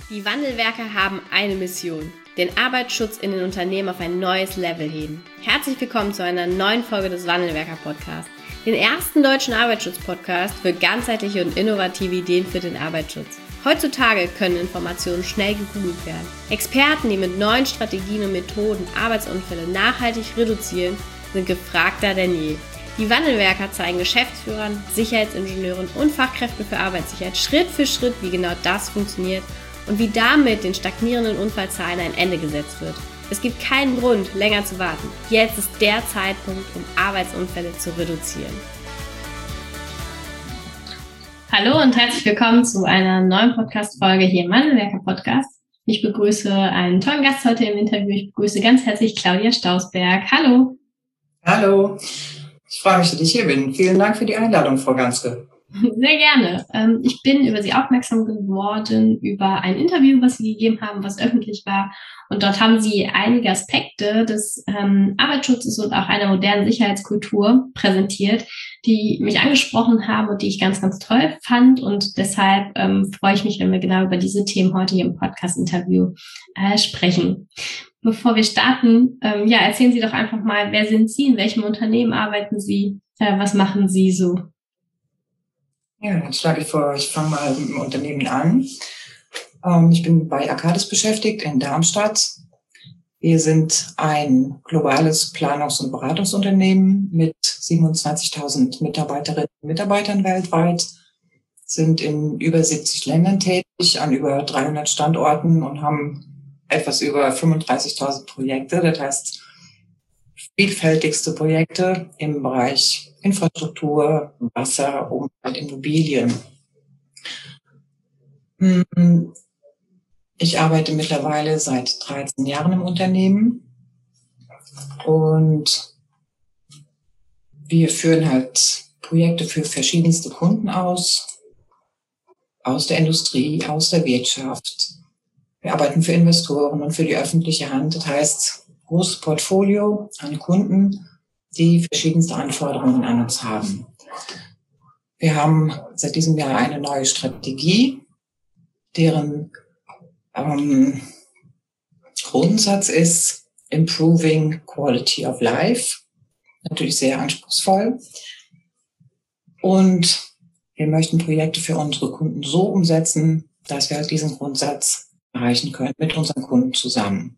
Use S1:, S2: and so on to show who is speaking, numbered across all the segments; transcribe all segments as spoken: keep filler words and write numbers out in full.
S1: Die Wandelwerker haben eine Mission: den Arbeitsschutz in den Unternehmen auf ein neues Level heben. Herzlich willkommen zu einer neuen Folge des Wandelwerker-Podcasts, den ersten deutschen Arbeitsschutz-Podcast für ganzheitliche und innovative Ideen für den Arbeitsschutz. Heutzutage können Informationen schnell gegoogelt werden. Experten, die mit neuen Strategien und Methoden Arbeitsunfälle nachhaltig reduzieren, sind gefragter denn je. Die Wandelwerker zeigen Geschäftsführern, Sicherheitsingenieuren und Fachkräften für Arbeitssicherheit Schritt für Schritt, wie genau das funktioniert und wie damit den stagnierenden Unfallzahlen ein Ende gesetzt wird. Es gibt keinen Grund, länger zu warten. Jetzt ist der Zeitpunkt, um Arbeitsunfälle zu reduzieren. Hallo und herzlich willkommen zu einer neuen Podcast-Folge hier im Wandelwerker-Podcast. Ich begrüße einen tollen Gast heute im Interview. Ich begrüße ganz herzlich Claudia Stausberg. Hallo.
S2: Hallo. Ich freue mich, dass ich hier bin. Vielen Dank für die Einladung, Frau Ganske.
S1: Sehr gerne. Ich bin über Sie aufmerksam geworden, über ein Interview, was Sie gegeben haben, was öffentlich war. Und dort haben Sie einige Aspekte des ähm, Arbeitsschutzes und auch einer modernen Sicherheitskultur präsentiert, die mich angesprochen haben und die ich ganz, ganz toll fand. Und deshalb ähm, freue ich mich, wenn wir genau über diese Themen heute hier im Podcast-Interview äh, sprechen. Bevor wir starten, ähm, ja, erzählen Sie doch einfach mal, wer sind Sie, in welchem Unternehmen arbeiten Sie, äh, was machen Sie so?
S2: Ja, dann schlage ich vor, ich fange mal mit dem Unternehmen an. Ähm, ich bin bei Arcadis beschäftigt in Darmstadt. Wir sind ein globales Planungs- und Beratungsunternehmen mit siebenundzwanzigtausend Mitarbeiterinnen und Mitarbeitern weltweit, sind in über siebzig Ländern tätig, an über dreihundert Standorten und haben etwas über fünfunddreißigtausend Projekte. Das heißt, vielfältigste Projekte im Bereich Infrastruktur, Wasser, Umwelt, Immobilien. Ich arbeite mittlerweile seit dreizehn Jahren im Unternehmen und wir führen halt Projekte für verschiedenste Kunden aus, aus der Industrie, aus der Wirtschaft. Wir arbeiten für Investoren und für die öffentliche Hand. Das heißt, großes Portfolio an Kunden, die verschiedenste Anforderungen an uns haben. Wir haben seit diesem Jahr eine neue Strategie, deren ähm, Grundsatz ist Improving Quality of Life. Natürlich sehr anspruchsvoll. Und wir möchten Projekte für unsere Kunden so umsetzen, dass wir halt diesen Grundsatz erreichen können mit unseren Kunden zusammen.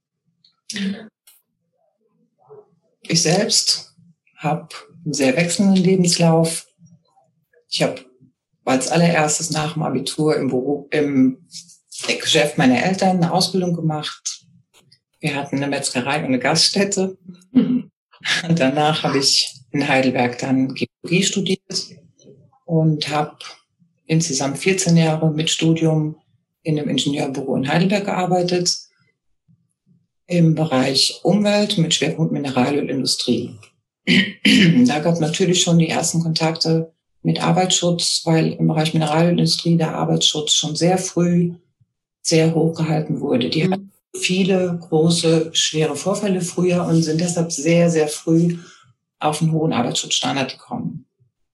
S2: Ich selbst habe einen sehr wechselnden Lebenslauf. Ich habe als allererstes nach dem Abitur im Beruf, im Geschäft meiner Eltern eine Ausbildung gemacht. Wir hatten eine Metzgerei und eine Gaststätte. Und danach habe ich in Heidelberg dann Geologie studiert und habe insgesamt vierzehn Jahre mit Studium in einem Ingenieurbüro in Heidelberg gearbeitet, im Bereich Umwelt mit Schwerpunkt Mineralölindustrie. Da gab es natürlich schon die ersten Kontakte mit Arbeitsschutz, weil im Bereich Mineralölindustrie der Arbeitsschutz schon sehr früh sehr hoch gehalten wurde. Die mhm. hatten viele große, schwere Vorfälle früher und sind deshalb sehr, sehr früh auf einen hohen Arbeitsschutzstandard gekommen.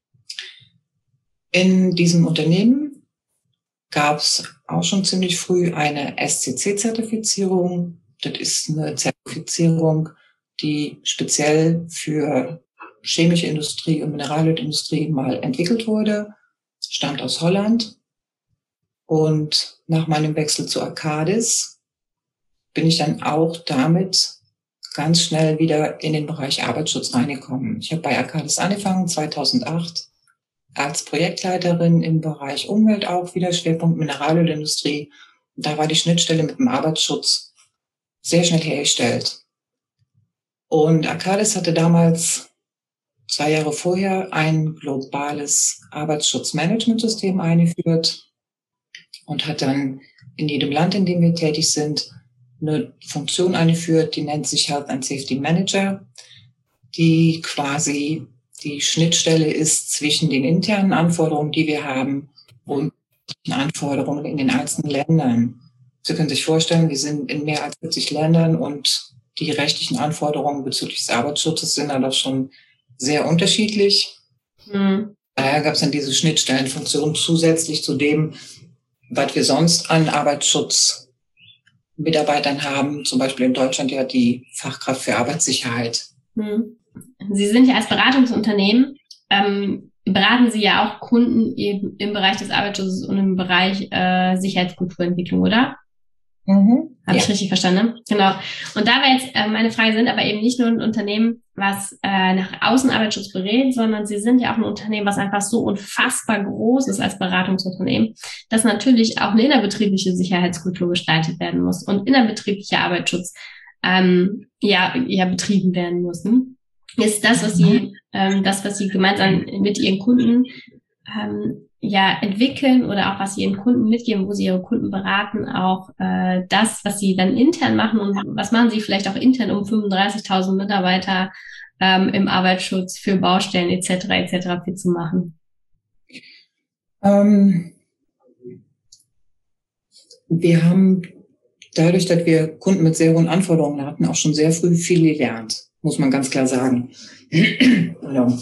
S2: In diesem Unternehmen gab es auch schon ziemlich früh eine S C C-Zertifizierung. Das ist eine Zertifizierung, die speziell für chemische Industrie und Mineralölindustrie mal entwickelt wurde, stammt aus Holland. Und nach meinem Wechsel zu Arcadis bin ich dann auch damit ganz schnell wieder in den Bereich Arbeitsschutz reingekommen. Ich habe bei Arcadis angefangen, zweitausendacht, als Projektleiterin im Bereich Umwelt auch wieder, Schwerpunkt Mineralölindustrie. Und da war die Schnittstelle mit dem Arbeitsschutz sehr schnell hergestellt. Und Arcadis hatte damals, zwei Jahre vorher, ein globales Arbeitsschutzmanagementsystem eingeführt und hat dann in jedem Land, in dem wir tätig sind, eine Funktion eingeführt, die nennt sich Health and Safety Manager, die quasi die Schnittstelle ist zwischen den internen Anforderungen, die wir haben, und den Anforderungen in den einzelnen Ländern. Sie können sich vorstellen, wir sind in mehr als vierzig Ländern und die rechtlichen Anforderungen bezüglich des Arbeitsschutzes sind dann doch schon sehr unterschiedlich. Mhm. Daher gab es dann diese Schnittstellenfunktion zusätzlich zu dem, was wir sonst an Arbeitsschutzmitarbeitern haben, zum Beispiel in Deutschland ja die Fachkraft für Arbeitssicherheit.
S1: Sie sind ja als Beratungsunternehmen, ähm, beraten Sie ja auch Kunden eben im Bereich des Arbeitsschutzes und im Bereich äh, Sicherheitskulturentwicklung, oder?
S2: Mhm.
S1: Habe
S2: Ja.
S1: ich richtig verstanden? Genau. Und da wäre jetzt äh, meine Frage, sind aber eben nicht nur ein Unternehmen, was äh, nach außen Arbeitsschutz berät, sondern Sie sind ja auch ein Unternehmen, was einfach so unfassbar groß ist als Beratungsunternehmen, dass natürlich auch eine innerbetriebliche Sicherheitskultur gestaltet werden muss und innerbetrieblicher Arbeitsschutz ähm, ja, ja betrieben werden muss. Ne? Ist das, was Sie, ähm, das, was Sie gemeinsam mit Ihren Kunden ähm, ja entwickeln oder auch was Sie Ihren Kunden mitgeben, wo Sie Ihre Kunden beraten, auch äh, das, was Sie dann intern machen und was machen Sie vielleicht auch intern, um fünfunddreißigtausend Mitarbeiter ähm, im Arbeitsschutz für Baustellen et cetera et cetera fit zu machen?
S2: Ähm, wir haben dadurch, dass wir Kunden mit sehr hohen Anforderungen hatten, auch schon sehr früh viel gelernt, muss man ganz klar sagen. Also,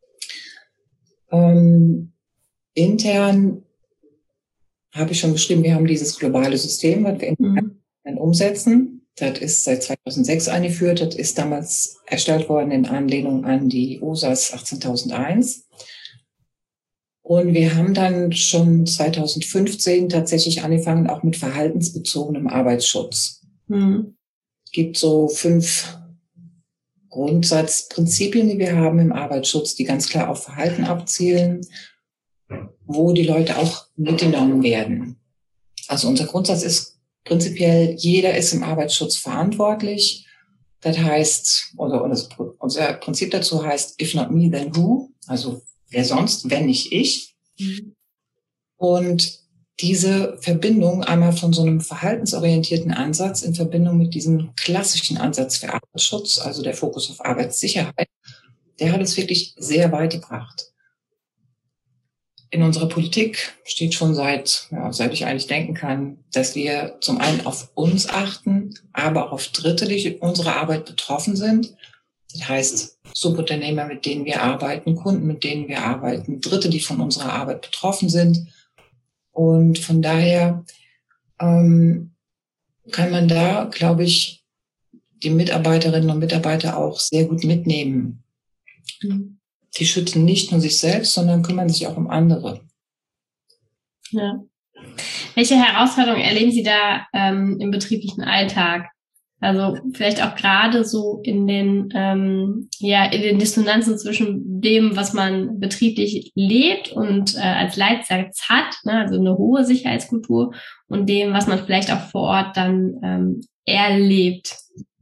S2: ähm, intern habe ich schon beschrieben, wir haben dieses globale System, was wir intern mhm. umsetzen. Das ist seit zweitausendsechs eingeführt. Das ist damals erstellt worden in Anlehnung an die O S A S achtzehntausendeins. Und wir haben dann schon zweitausendfünfzehn tatsächlich angefangen, auch mit verhaltensbezogenem Arbeitsschutz. Mhm. Es gibt so fünf Grundsatzprinzipien, die wir haben im Arbeitsschutz, die ganz klar auf Verhalten abzielen, wo die Leute auch mitgenommen werden. Also unser Grundsatz ist prinzipiell, jeder ist im Arbeitsschutz verantwortlich. Das heißt, oder unser Prinzip dazu heißt, if not me, then who? Also wer sonst, wenn nicht ich? Mhm. Und diese Verbindung einmal von so einem verhaltensorientierten Ansatz in Verbindung mit diesem klassischen Ansatz für Arbeitsschutz, also der Fokus auf Arbeitssicherheit, der hat es wirklich sehr weit gebracht. In unserer Politik steht schon seit, ja, seit ich eigentlich denken kann, dass wir zum einen auf uns achten, aber auch auf Dritte, die unserer Arbeit betroffen sind. Das heißt, Subunternehmer, mit denen wir arbeiten, Kunden, mit denen wir arbeiten, Dritte, die von unserer Arbeit betroffen sind. Und von daher ähm, kann man da, glaube ich, die Mitarbeiterinnen und Mitarbeiter auch sehr gut mitnehmen. Mhm. Die schützen nicht nur sich selbst, sondern kümmern sich auch um andere.
S1: Ja. Welche Herausforderungen erleben Sie da ähm, im betrieblichen Alltag? Also vielleicht auch gerade so in den ähm, ja in den Dissonanzen zwischen dem, was man betrieblich lebt und äh, als Leitsatz hat, ne, also eine hohe Sicherheitskultur, und dem, was man vielleicht auch vor Ort dann ähm, erlebt.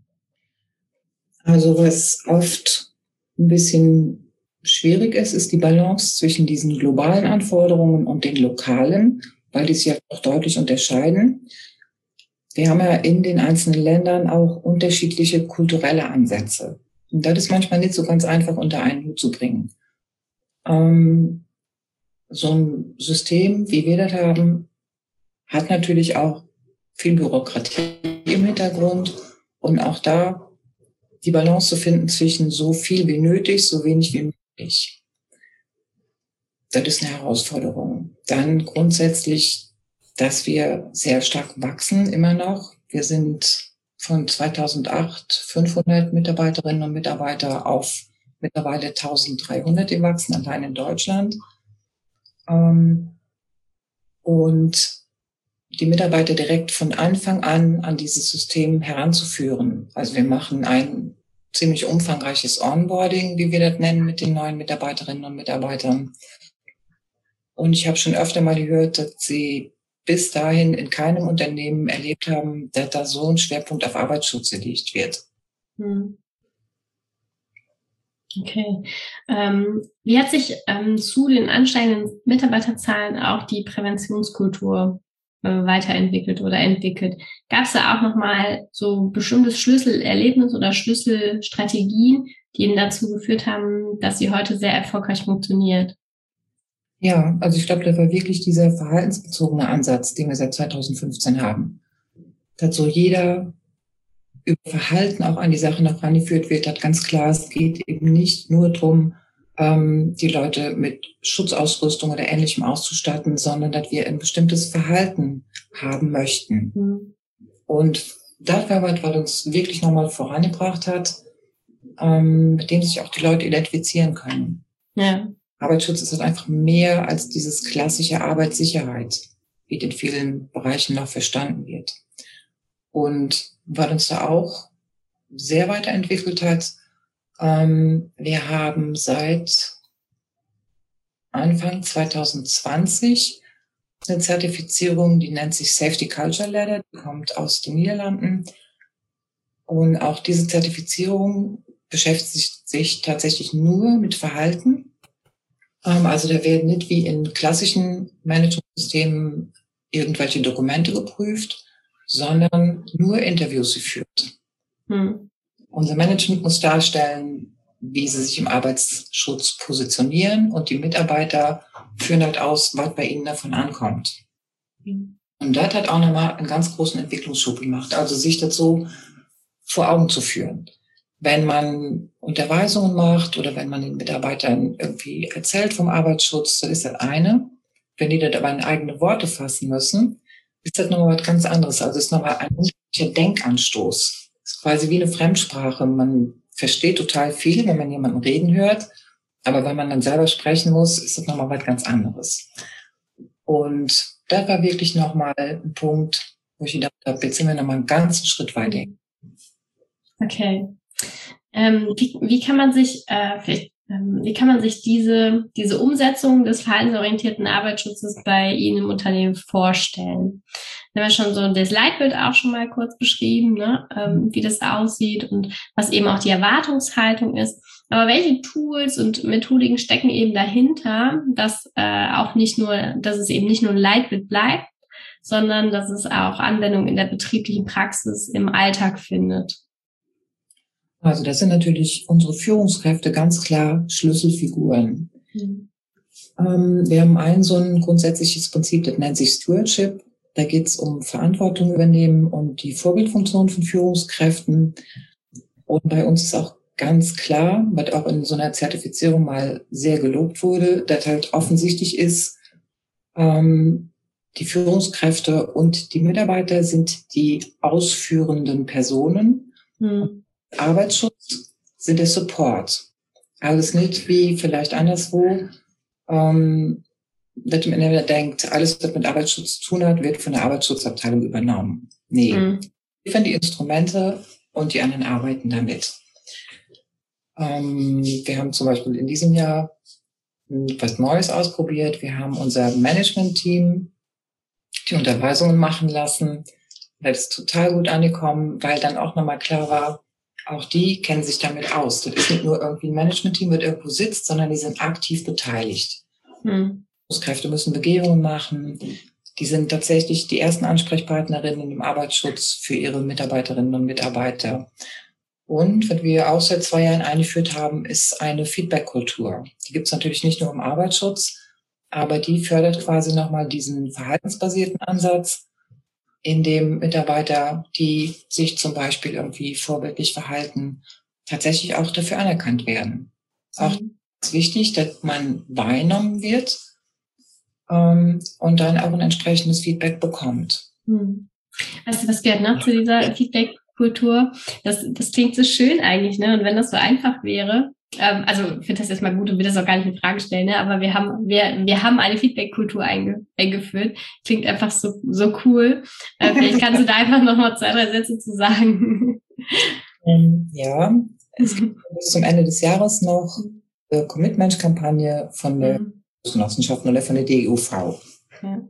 S2: Also was oft ein bisschen schwierig ist, ist die Balance zwischen diesen globalen Anforderungen und den lokalen, weil die sich ja auch deutlich unterscheiden. Wir haben ja in den einzelnen Ländern auch unterschiedliche kulturelle Ansätze. Und das ist manchmal nicht so ganz einfach unter einen Hut zu bringen. Ähm, so ein System, wie wir das haben, hat natürlich auch viel Bürokratie im Hintergrund. Und auch da die Balance zu finden zwischen so viel wie nötig, so wenig wie möglich. Das ist eine Herausforderung. Dann grundsätzlich, dass wir sehr stark wachsen, immer noch. Wir sind von zweitausendacht fünfhundert Mitarbeiterinnen und Mitarbeiter auf mittlerweile eintausenddreihundert gewachsen, allein in Deutschland. Und die Mitarbeiter direkt von Anfang an an dieses System heranzuführen. Also wir machen ein ziemlich umfangreiches Onboarding, wie wir das nennen, mit den neuen Mitarbeiterinnen und Mitarbeitern. Und ich habe schon öfter mal gehört, dass sie bis dahin in keinem Unternehmen erlebt haben, dass da so ein Schwerpunkt auf Arbeitsschutz gelegt wird.
S1: Okay. Ähm, wie hat sich ähm, zu den ansteigenden Mitarbeiterzahlen auch die Präventionskultur äh, weiterentwickelt oder entwickelt? Gab es da auch nochmal so bestimmtes Schlüsselerlebnis oder Schlüsselstrategien, die eben dazu geführt haben, dass sie heute sehr erfolgreich funktioniert?
S2: Ja, also ich glaube, das war wirklich dieser verhaltensbezogene Ansatz, den wir seit zweitausendfünfzehn haben. Dass so jeder über Verhalten auch an die Sache noch rangeführt wird, hat ganz klar, es geht eben nicht nur darum, ähm, die Leute mit Schutzausrüstung oder Ähnlichem auszustatten, sondern dass wir ein bestimmtes Verhalten haben möchten. Mhm. Und das war was, was uns wirklich nochmal vorangebracht hat, ähm, mit dem sich auch die Leute identifizieren können. Ja. Arbeitsschutz ist halt einfach mehr als dieses klassische Arbeitssicherheit, wie in vielen Bereichen noch verstanden wird. Und was uns da auch sehr weiterentwickelt hat, ähm, wir haben seit Anfang zwanzig zwanzig eine Zertifizierung, die nennt sich Safety Culture Ladder, die kommt aus den Niederlanden. Und auch diese Zertifizierung beschäftigt sich tatsächlich nur mit Verhalten. Ähm, also da werden nicht wie in klassischen Managementsystemen irgendwelche Dokumente geprüft, sondern nur Interviews geführt. Hm. Unser Management muss darstellen, wie sie sich im Arbeitsschutz positionieren, und die Mitarbeiter führen halt aus, was bei ihnen davon ankommt. Hm. Und das hat auch nochmal einen ganz großen Entwicklungsschub gemacht, also sich dazu vor Augen zu führen. Wenn man Unterweisungen macht oder wenn man den Mitarbeitern irgendwie erzählt vom Arbeitsschutz, dann ist das eine. Wenn die das aber in eigene Worte fassen müssen, ist das nochmal was ganz anderes. Also es ist nochmal ein unterschiedlicher Denkanstoß. Es ist quasi wie eine Fremdsprache. Man versteht total viel, wenn man jemanden reden hört, aber wenn man dann selber sprechen muss, ist das nochmal was ganz anderes. Und das war wirklich nochmal ein Punkt, wo ich gedacht habe, jetzt sind wir nochmal einen ganzen Schritt weiter.
S1: Okay. Ähm, wie, wie kann man sich äh, vielleicht, ähm, wie kann man sich diese diese Umsetzung des verhaltensorientierten Arbeitsschutzes bei Ihnen im Unternehmen vorstellen? Wir haben ja schon so das Leitbild auch schon mal kurz beschrieben, ne? ähm, wie das aussieht und was eben auch die Erwartungshaltung ist. Aber welche Tools und Methodiken stecken eben dahinter, dass äh, auch nicht nur, dass es eben nicht nur ein Leitbild bleibt, sondern dass es auch Anwendung in der betrieblichen Praxis im Alltag findet?
S2: Also das sind natürlich unsere Führungskräfte ganz klar Schlüsselfiguren. Mhm. Ähm, wir haben ein so ein grundsätzliches Prinzip, das nennt sich Stewardship. Da geht es um Verantwortung übernehmen und die Vorbildfunktion von Führungskräften. Und bei uns ist auch ganz klar, was auch in so einer Zertifizierung mal sehr gelobt wurde, dass halt offensichtlich ist, ähm, die Führungskräfte und die Mitarbeiter sind die ausführenden Personen. Mhm. Arbeitsschutz sind der Support. Also es ist nicht wie vielleicht anderswo, ähm, dass man immer denkt, alles, was mit Arbeitsschutz zu tun hat, wird von der Arbeitsschutzabteilung übernommen. Nee, mhm. Wir liefern die Instrumente und die anderen arbeiten damit. Ähm, wir haben zum Beispiel in diesem Jahr was Neues ausprobiert. Wir haben unser Management-Team die Unterweisungen machen lassen. Das ist total gut angekommen, weil dann auch nochmal klar war, auch die kennen sich damit aus. Das ist nicht nur irgendwie ein Management-Team, das irgendwo sitzt, sondern die sind aktiv beteiligt. Hm. Führungskräfte müssen Begehungen machen. Die sind tatsächlich die ersten Ansprechpartnerinnen im Arbeitsschutz für ihre Mitarbeiterinnen und Mitarbeiter. Und was wir auch seit zwei Jahren eingeführt haben, ist eine Feedback-Kultur. Die gibt es natürlich nicht nur im Arbeitsschutz, aber die fördert quasi nochmal diesen verhaltensbasierten Ansatz, in dem Mitarbeiter, die sich zum Beispiel irgendwie vorbildlich verhalten, tatsächlich auch dafür anerkannt werden. Mhm. Auch ist wichtig, dass man wahrgenommen wird ähm, und dann auch ein entsprechendes Feedback bekommt.
S1: Mhm. Weißt du, was gehört noch zu dieser Feedback-Kultur? Das, das klingt so schön eigentlich, ne? Und wenn das so einfach wäre, ähm, also ich finde das jetzt mal gut und will das auch gar nicht in Frage stellen, ne? Aber wir haben, wir, wir haben eine Feedback-Kultur einge, eingeführt. Klingt einfach so, so cool. Äh, vielleicht kannst du da einfach nochmal zwei, drei Sätze zu sagen.
S2: Ja, es gibt bis zum Ende des Jahres noch eine Commitment-Kampagne von der mhm. Genossenschaft oder von der D E U V. Ja.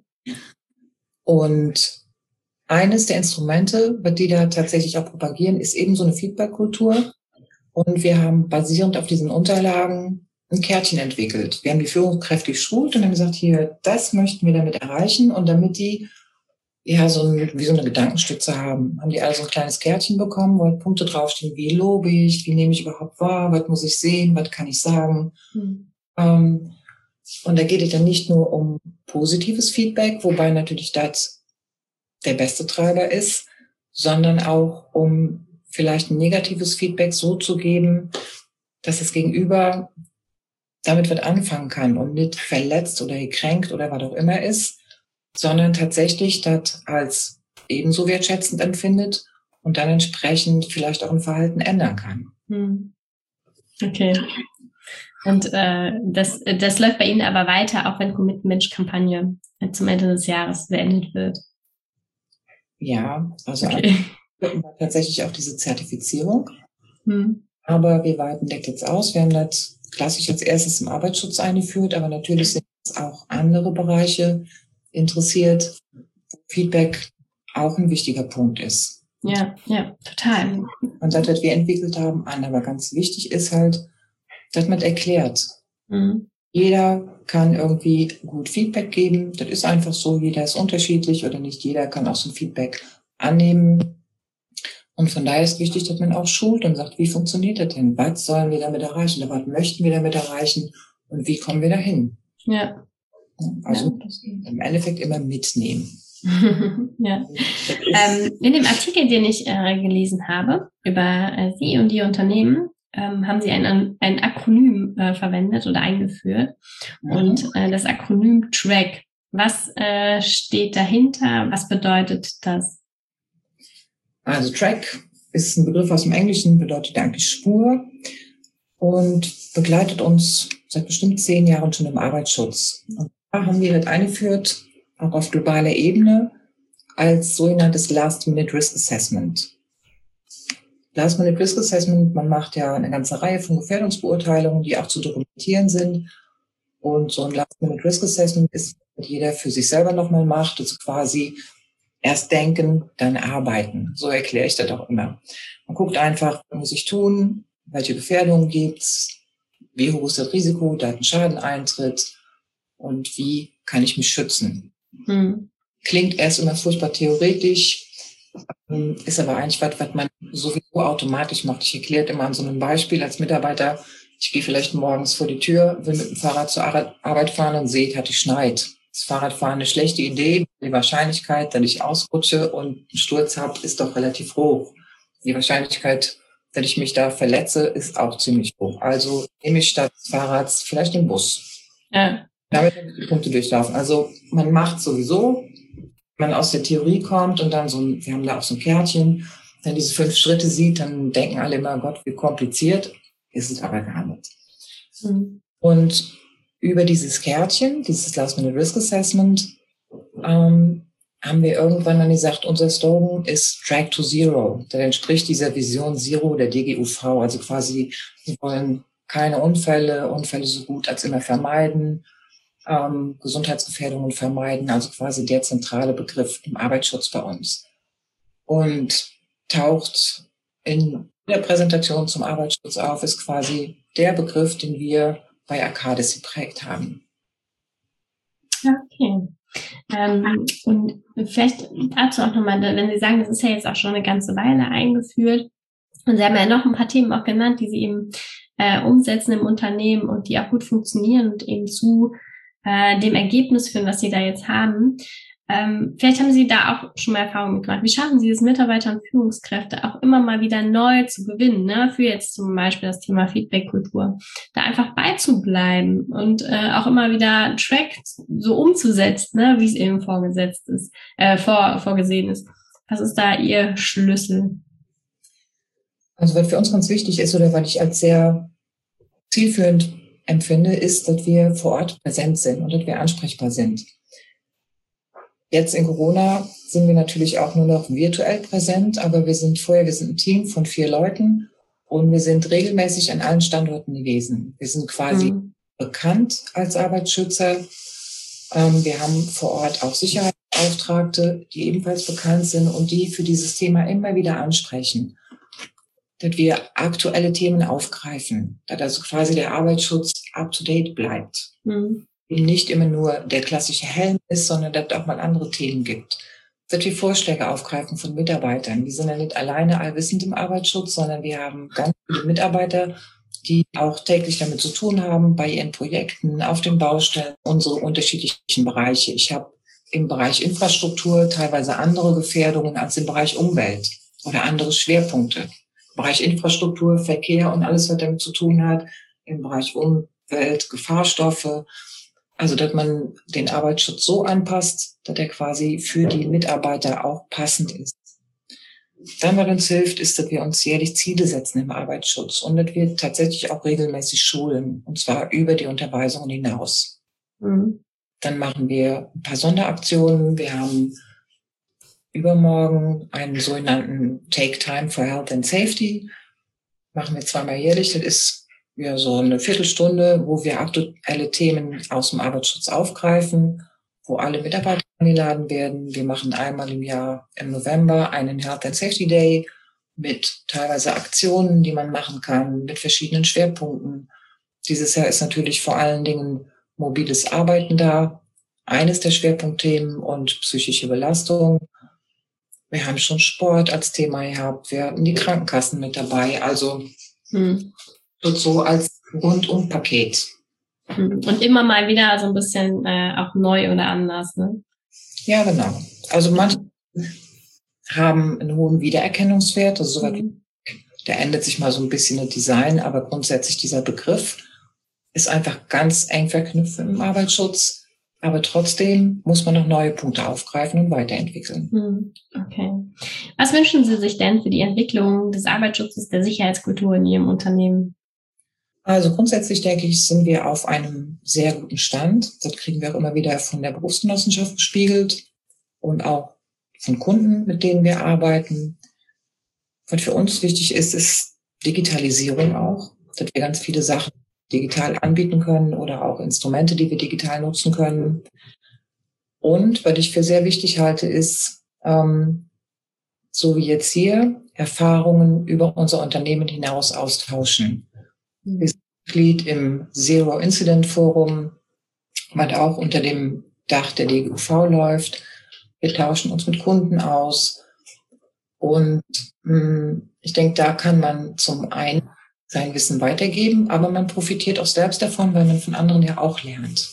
S2: Und eines der Instrumente, die da tatsächlich auch propagieren, ist eben so eine Feedback-Kultur. Und wir haben basierend auf diesen Unterlagen ein Kärtchen entwickelt. Wir haben die Führungskräfte geschult und haben gesagt, hier, das möchten wir damit erreichen. Und damit die ja so ein, wie so eine Gedankenstütze haben, haben die alle so ein kleines Kärtchen bekommen, wo halt Punkte draufstehen, wie lobe ich, wie nehme ich überhaupt wahr, was muss ich sehen, was kann ich sagen. Mhm. Ähm, und da geht es dann nicht nur um positives Feedback, wobei natürlich das der beste Treiber ist, sondern auch um vielleicht ein negatives Feedback so zu geben, dass das Gegenüber damit was anfangen kann und nicht verletzt oder gekränkt oder was auch immer ist, sondern tatsächlich das als ebenso wertschätzend empfindet und dann entsprechend vielleicht auch ein Verhalten ändern kann.
S1: Hm. Okay. Und äh, das, das läuft bei Ihnen aber weiter, auch wenn Commitment-Kampagne zum Ende des Jahres beendet wird.
S2: Ja, also
S1: okay.
S2: tatsächlich auch diese Zertifizierung.
S1: Hm.
S2: Aber wir weiten das jetzt aus. Wir haben das klassisch als erstes im Arbeitsschutz eingeführt, aber natürlich sind es auch andere Bereiche interessiert, wo Feedback auch ein wichtiger Punkt ist.
S1: Ja, ja, total.
S2: Und das, was wir entwickelt haben, an, aber ganz wichtig ist halt, dass man erklärt. Mhm. Jeder kann irgendwie gut Feedback geben. Das ist einfach so. Jeder ist unterschiedlich oder nicht jeder kann auch so ein Feedback annehmen. Und von daher ist wichtig, dass man auch schult und sagt, wie funktioniert das denn? Was sollen wir damit erreichen? Was möchten wir damit erreichen? Und wie kommen wir dahin?
S1: Ja.
S2: Also ja. Im Endeffekt immer mitnehmen.
S1: ja. Ähm, in dem Artikel, den ich äh, gelesen habe über äh, Sie und Ihr Unternehmen, ähm, haben Sie ein, ein Akronym äh, verwendet oder eingeführt. Mhm. Und äh, das Akronym TRACK. Was äh, steht dahinter? Was bedeutet das?
S2: Also TRACK ist ein Begriff aus dem Englischen, bedeutet eigentlich Spur und begleitet uns seit bestimmt zehn Jahren schon im Arbeitsschutz. Und da haben wir das eingeführt, auch auf globaler Ebene, als sogenanntes Last-Minute Risk Assessment. Last-Minute Risk Assessment, man macht ja eine ganze Reihe von Gefährdungsbeurteilungen, die auch zu dokumentieren sind. Und so ein Last-Minute Risk Assessment ist, was jeder für sich selber nochmal macht, also quasi erst denken, dann arbeiten. So erkläre ich das auch immer. Man guckt einfach, was muss ich tun, welche Gefährdungen gibt's, wie hoch ist das Risiko, dass ein Schaden eintritt und wie kann ich mich schützen. Hm. Klingt erst immer furchtbar theoretisch, ist aber eigentlich was, was man sowieso automatisch macht. Ich erkläre immer an so einem Beispiel als Mitarbeiter, ich gehe vielleicht morgens vor die Tür, will mit dem Fahrrad zur Arbeit fahren und sehe, hat es schneit. Das Fahrradfahren eine schlechte Idee. Die Wahrscheinlichkeit, dass ich ausrutsche und einen Sturz habe, ist doch relativ hoch. Die Wahrscheinlichkeit, dass ich mich da verletze, ist auch ziemlich hoch. Also nehme ich statt des Fahrrads vielleicht den Bus. Ja. Damit kann ich die Punkte durchlaufen. Also man macht sowieso, wenn man aus der Theorie kommt und dann so ein, wir haben da auch so ein Kärtchen, wenn diese fünf Schritte sieht, dann denken alle immer, Gott, wie kompliziert, ist es aber gar nicht. Mhm. Und über dieses Kärtchen, dieses Last-Minute Risk Assessment, ähm, haben wir irgendwann dann gesagt, unser Slogan ist Track to Zero. Der entspricht dieser Vision Zero der D G U V. Also quasi, wir wollen keine Unfälle, Unfälle so gut als immer vermeiden, ähm, Gesundheitsgefährdungen vermeiden. Also quasi der zentrale Begriff im Arbeitsschutz bei uns. Und taucht in der Präsentation zum Arbeitsschutz auf, ist quasi der Begriff, den wir bei Arcadis geprägt haben.
S1: Okay. Ähm, und vielleicht dazu auch nochmal, wenn Sie sagen, das ist ja jetzt auch schon eine ganze Weile eingeführt und Sie haben ja noch ein paar Themen auch genannt, die Sie eben äh, umsetzen im Unternehmen und die auch gut funktionieren und eben zu äh, dem Ergebnis führen, was Sie da jetzt haben. Ähm, vielleicht haben Sie da auch schon mal Erfahrungen mitgemacht. Wie schaffen Sie es, Mitarbeiter und Führungskräfte auch immer mal wieder neu zu gewinnen, ne? Für jetzt zum Beispiel das Thema Feedback-Kultur, da einfach beizubleiben und äh, auch immer wieder Track so umzusetzen, ne? Wie es eben vorgesetzt ist, äh, vor, vorgesehen ist. Was ist da Ihr Schlüssel?
S2: Also was für uns ganz wichtig ist oder was ich als sehr zielführend empfinde, ist, dass wir vor Ort präsent sind und dass wir ansprechbar sind. Jetzt in Corona sind wir natürlich auch nur noch virtuell präsent, aber wir sind vorher, wir sind ein Team von vier Leuten und wir sind regelmäßig an allen Standorten gewesen. Wir sind quasi mhm. bekannt als Arbeitsschützer. Ähm, wir haben vor Ort auch Sicherheitsbeauftragte, die ebenfalls bekannt sind und die für dieses Thema immer wieder ansprechen, dass wir aktuelle Themen aufgreifen, dass also quasi der Arbeitsschutz up to date bleibt. Mhm. Nicht immer nur der klassische Helm ist, sondern dass es auch mal andere Themen gibt. Dass wir Vorschläge aufgreifen von Mitarbeitern. Wir sind ja nicht alleine allwissend im Arbeitsschutz, sondern wir haben ganz viele Mitarbeiter, die auch täglich damit zu tun haben, bei ihren Projekten, auf den Baustellen, unsere unterschiedlichen Bereiche. Ich habe im Bereich Infrastruktur teilweise andere Gefährdungen als im Bereich Umwelt oder andere Schwerpunkte. Im Bereich Infrastruktur, Verkehr und alles, was damit zu tun hat. Im Bereich Umwelt Umwelt, Gefahrstoffe. Also, dass man den Arbeitsschutz so anpasst, dass er quasi für die Mitarbeiter auch passend ist. Dann, was uns hilft, ist, dass wir uns jährlich Ziele setzen im Arbeitsschutz und dass wir tatsächlich auch regelmäßig schulen, und zwar über die Unterweisungen hinaus. Mhm. Dann machen wir ein paar Sonderaktionen. Wir haben übermorgen einen sogenannten Take Time for Health and Safety. Machen wir zweimal jährlich. Das ist ja so eine Viertelstunde, wo wir aktuelle Themen aus dem Arbeitsschutz aufgreifen, wo alle Mitarbeiter eingeladen werden. Wir machen einmal im Jahr im November einen Health and Safety Day mit teilweise Aktionen, die man machen kann, mit verschiedenen Schwerpunkten. Dieses Jahr ist natürlich vor allen Dingen mobiles Arbeiten da, eines der Schwerpunktthemen, und psychische Belastung. Wir haben schon Sport als Thema gehabt, wir hatten die Krankenkassen mit dabei, also hm. so als Rundum-Paket.
S1: Und immer mal wieder so ein bisschen äh, auch neu oder anders, ne?
S2: Ja, genau. Also manche haben einen hohen Wiedererkennungswert, also sogar, mhm. da ändert sich mal so ein bisschen das Design, aber grundsätzlich dieser Begriff ist einfach ganz eng verknüpft im Arbeitsschutz. Aber trotzdem muss man noch neue Punkte aufgreifen und weiterentwickeln.
S1: Okay. Was wünschen Sie sich denn für die Entwicklung des Arbeitsschutzes, der Sicherheitskultur in Ihrem Unternehmen?
S2: Also grundsätzlich denke ich, sind wir auf einem sehr guten Stand. Das kriegen wir auch immer wieder von der Berufsgenossenschaft gespiegelt und auch von Kunden, mit denen wir arbeiten. Was für uns wichtig ist, ist Digitalisierung auch, dass wir ganz viele Sachen digital anbieten können oder auch Instrumente, die wir digital nutzen können. Und was ich für sehr wichtig halte, ist, ähm, so wie jetzt hier, Erfahrungen über unser Unternehmen hinaus austauschen. Mhm. Wir sind Mitglied im Zero Incident Forum, was auch unter dem Dach der D G U V läuft. Wir tauschen uns mit Kunden aus. Und mh, ich denke, da kann man zum einen sein Wissen weitergeben, aber man profitiert auch selbst davon, weil man von anderen ja auch lernt.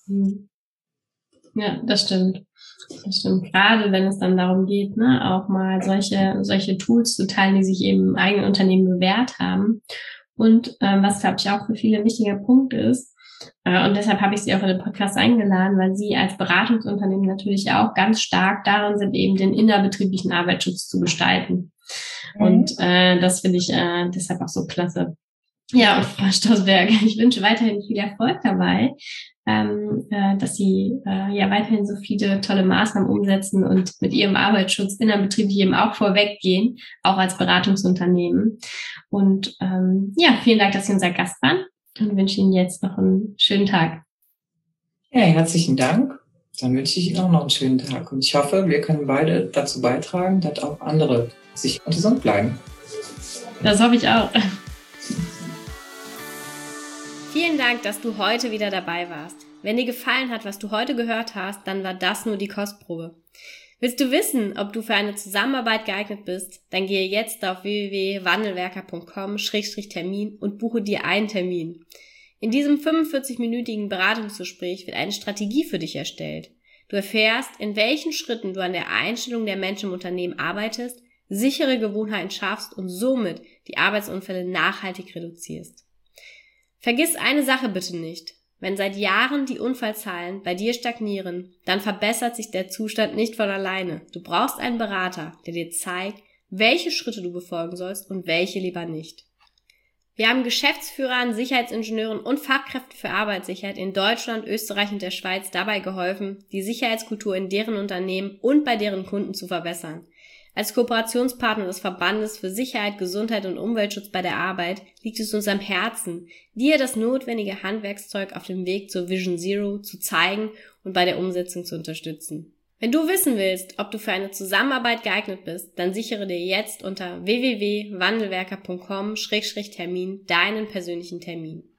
S1: Ja, das stimmt. Das stimmt. Gerade wenn es dann darum geht, ne, auch mal solche solche Tools zu teilen, die sich eben im eigenen Unternehmen bewährt haben. Und ähm, was, glaube ich, auch für viele ein wichtiger Punkt ist, äh, und deshalb habe ich Sie auch in den Podcast eingeladen, weil Sie als Beratungsunternehmen natürlich auch ganz stark darin sind, eben den innerbetrieblichen Arbeitsschutz zu gestalten. Und äh, das finde ich äh, deshalb auch so klasse. Ja, und Frau Stausberg, ich wünsche weiterhin viel Erfolg dabei, ähm, äh, dass Sie äh, ja weiterhin so viele tolle Maßnahmen umsetzen und mit Ihrem Arbeitsschutz innerbetrieblich eben auch vorweggehen, auch als Beratungsunternehmen. Und ähm, ja, vielen Dank, dass Sie unser Gast waren, und wünsche Ihnen jetzt noch einen schönen Tag.
S2: Ja, herzlichen Dank. Dann wünsche ich Ihnen auch noch einen schönen Tag. Und ich hoffe, wir können beide dazu beitragen, dass auch andere sicher und gesund bleiben.
S1: Das hoffe ich auch. Vielen Dank, dass du heute wieder dabei warst. Wenn dir gefallen hat, was du heute gehört hast, dann war das nur die Kostprobe. Willst du wissen, ob du für eine Zusammenarbeit geeignet bist? Dann gehe jetzt auf w w w punkt wandelwerker punkt com Schrägstrich Termin und buche dir einen Termin. In diesem fünfundvierzig-minütigen Beratungsgespräch wird eine Strategie für dich erstellt. Du erfährst, in welchen Schritten du an der Einstellung der Menschen im Unternehmen arbeitest, sichere Gewohnheiten schaffst und somit die Arbeitsunfälle nachhaltig reduzierst. Vergiss eine Sache bitte nicht. Wenn seit Jahren die Unfallzahlen bei dir stagnieren, dann verbessert sich der Zustand nicht von alleine. Du brauchst einen Berater, der dir zeigt, welche Schritte du befolgen sollst und welche lieber nicht. Wir haben Geschäftsführern, Sicherheitsingenieuren und Fachkräften für Arbeitssicherheit in Deutschland, Österreich und der Schweiz dabei geholfen, die Sicherheitskultur in deren Unternehmen und bei deren Kunden zu verbessern. Als Kooperationspartner des Verbandes für Sicherheit, Gesundheit und Umweltschutz bei der Arbeit liegt es uns am Herzen, dir das notwendige Handwerkszeug auf dem Weg zur Vision Zero zu zeigen und bei der Umsetzung zu unterstützen. Wenn du wissen willst, ob du für eine Zusammenarbeit geeignet bist, dann sichere dir jetzt unter w w w punkt wandelwerker punkt com Schrägstrich Termin deinen persönlichen Termin.